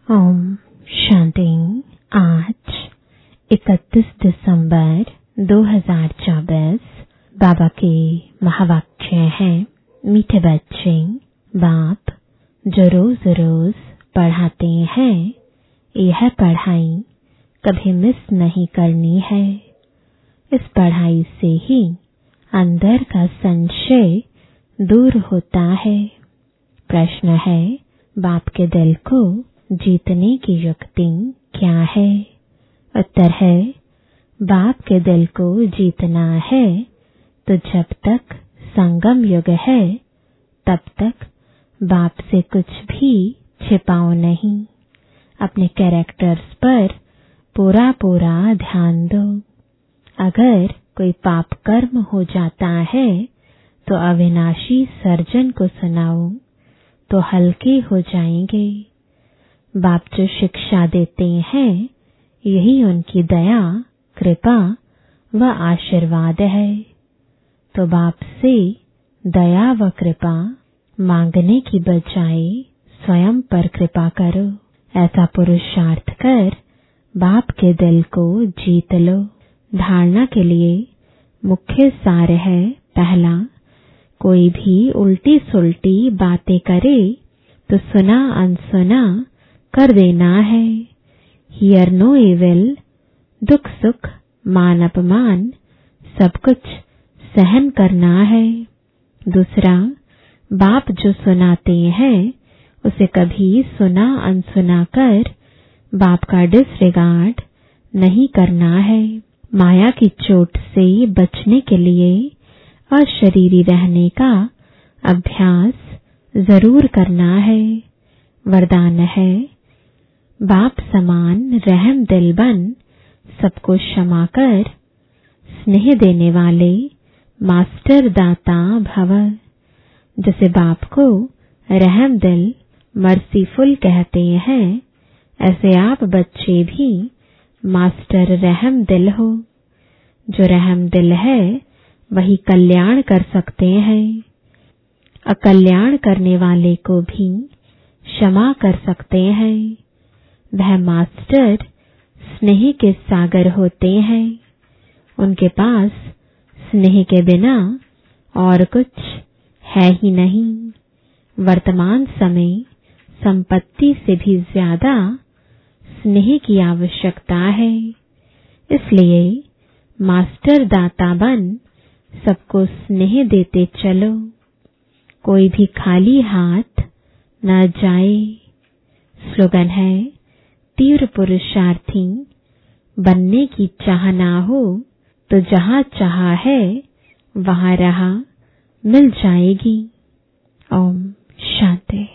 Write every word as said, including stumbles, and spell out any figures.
ओम शांति। आज इकतीस दिसंबर दो हज़ार चौबीस। बाबा के महावाक्य हैं, मीठे बच्चे, बाप जो रोज रोज पढ़ाते हैं, यह पढ़ाई कभी मिस नहीं करनी है। इस पढ़ाई से ही अंदर का संशय दूर होता है। प्रश्न है, बाप के दिल को जीतने की युक्ति क्या है? उत्तर है, बाप के दिल को जीतना है तो जब तक संगम युग है तब तक बाप से कुछ भी छिपाओ नहीं। अपने कैरेक्टर्स पर पूरा पूरा ध्यान दो। अगर कोई पाप कर्म हो जाता है तो अविनाशी सर्जन को सुनाओ तो हल्के हो जाएंगे। बाप जो शिक्षा देते हैं यही उनकी दया, कृपा व आशीर्वाद है। तो बाप से दया व कृपा मांगने की बजाय स्वयं पर कृपा करो। ऐसा पुरुषार्थ कर बाप के दिल को जीत लो। धारणा के लिए मुख्य सार है, पहला, कोई भी उल्टी सुल्टी बातें करे तो सुना अनसुना कर देना है। हियर नो इविल, दुख सुख मान अपमान सब कुछ सहन करना है। दूसरा, बाप जो सुनाते हैं उसे कभी सुना अनसुना कर बाप का डिसरिगार्ड नहीं करना है। माया की चोट से बचने के लिए अशरीरी रहने का अभ्यास जरूर करना है। वरदान है, बाप समान रहम दिल बन सबको क्षमा कर स्नेह देने वाले मास्टर दाता भव। जैसे बाप को रहम दिल मर्सीफुल कहते हैं, ऐसे आप बच्चे भी मास्टर रहम दिल हो। जो रहम दिल है वही कल्याण कर सकते हैं। अकल्याण करने वाले को भी क्षमा कर सकते हैं। वह मास्टर स्नेह के सागर होते हैं। उनके पास स्नेह के बिना और कुछ है ही नहीं। वर्तमान समय संपत्ति से भी ज्यादा स्नेह की आवश्यकता है। इसलिए मास्टर दाता बन सबको स्नेह देते चलो। कोई भी खाली हाथ न जाए। स्लोगन है, तीव्र पुरुषार्थी बनने की चाह ना हो तो जहां चाह है वहां राह मिल जाएगी। ओम शांति।